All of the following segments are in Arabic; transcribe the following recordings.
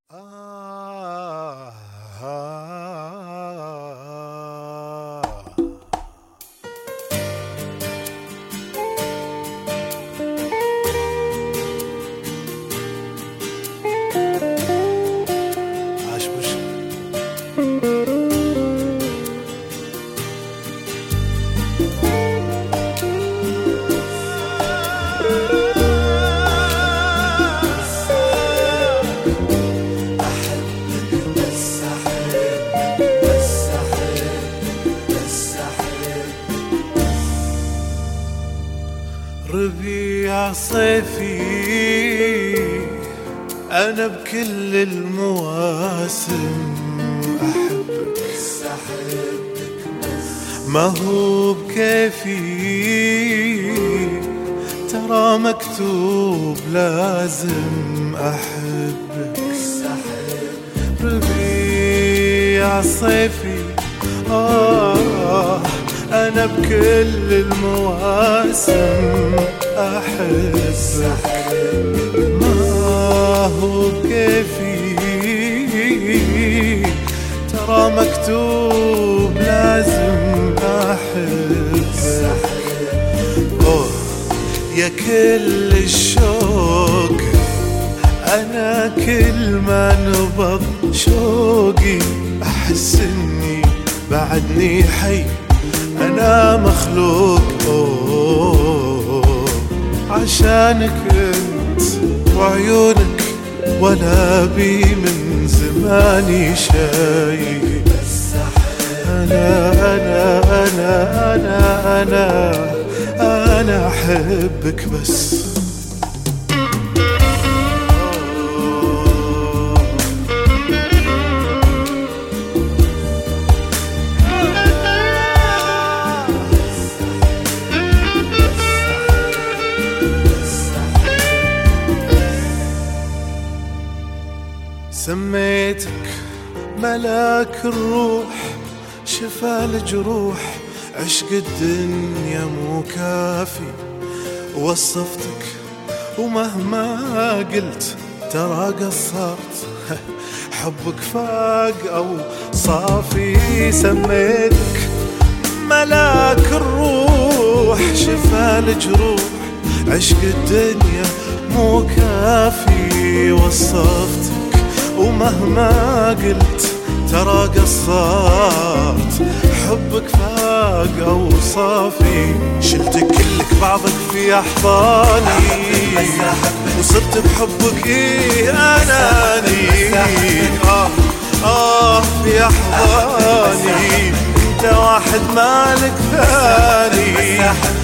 آه عاش بوش ربيع صيفي أنا بكل المواسم أحبك ما هو بكيفي ترى مكتوب لازم أحبك ربيع صيفي أنا بكل المواسم أحبك ما هو بكيفي ترى مكتوب لازم أحبك يا كل الشوق أنا كل ما نبض شوقي أحس إني بعدني حي أنا مخلوق عشانك أنت وعيونك ولا بي من زماني شاي أنا أحبك بس سميتك ملاك الروح شفى الجروح عشق الدنيا مو كافي وصفتك ومهما قلت ترى قصرت حبك فاق أو صافي سميتك ملاك الروح شفى الجروح عشق الدنيا مو كافي وصفتك ومهما قلت ترى قصرت حبك فاق أوصافي شلتك كلك بعضك في أحضاني وصرت بحبك أناني في أحضاني انت واحد مالك ثاني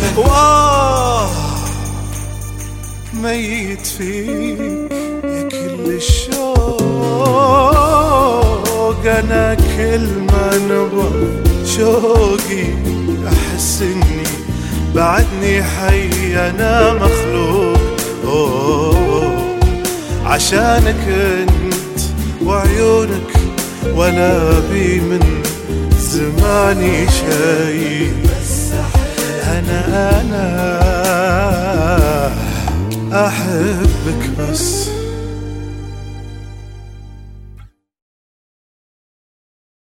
ميت فيك يا كل الشوق أنا كل ما نبض شوقي أحس إني بعدني حي أنا مخلوق عشانك أنت وعيونك ولا بي من زماني شاي أنا أحبك بس